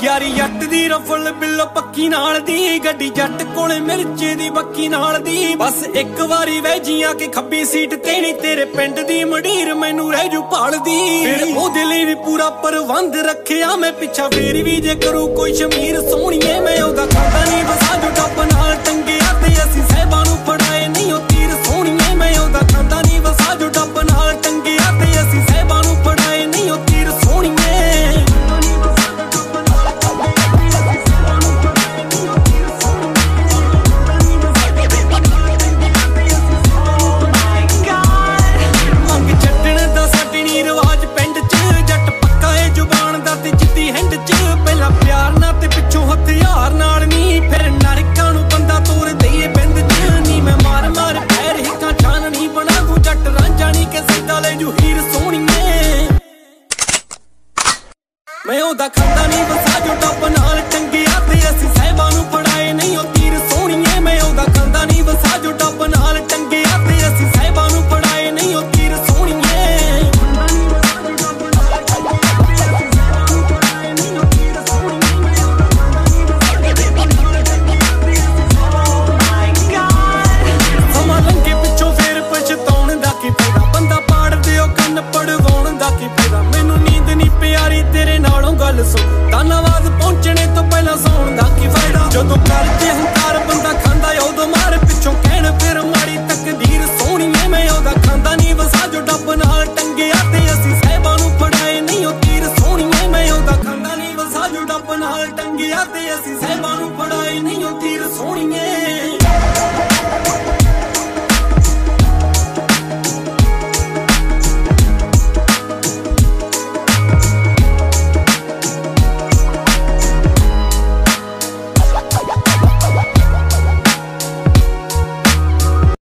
ਯਾਰੀ ਜੱਟ ਦੀ rifle bill ਪੱਕੀ ਨਾਲ ਦੀ, ਗੱਡੀ ਜੱਟ ਕੋਲੇ ਮਿਰਚੇ ਦੀ ਬੱਕੀ ਨਾਲ ਦੀ। ਬਸ ਇੱਕ ਵਾਰੀ ਵੈਜੀਆਂ ਕਿ ਖੱਬੀ ਸੀਟ ਤੇ ਨੀ ਤੇਰੇ ਪਿੰਡ ਦੀ ਮੰਡੀਰ ਮੈਨੂੰ ਰਹਿ ਜੂ ਭਾਲਦੀ। ਫਿਰ ਉਹਦੇ ਲਈ ਵੀ ਪੂਰਾ ਪ੍ਰਬੰਧ ਰੱਖਿਆ ਮੈਂ ਪਿੱਛਾ, ਫੇਰ ਵੀ ਜੇ ਕਰੂ ਕੋਈ ਸ਼ਮੀਰ ਸੋਹਣੀਏ ਮੈਂ ਉਹਦਾ ਖਾਂਦਾ ਨੀ ਬਸਾ ਜੋ ਟੱਪ।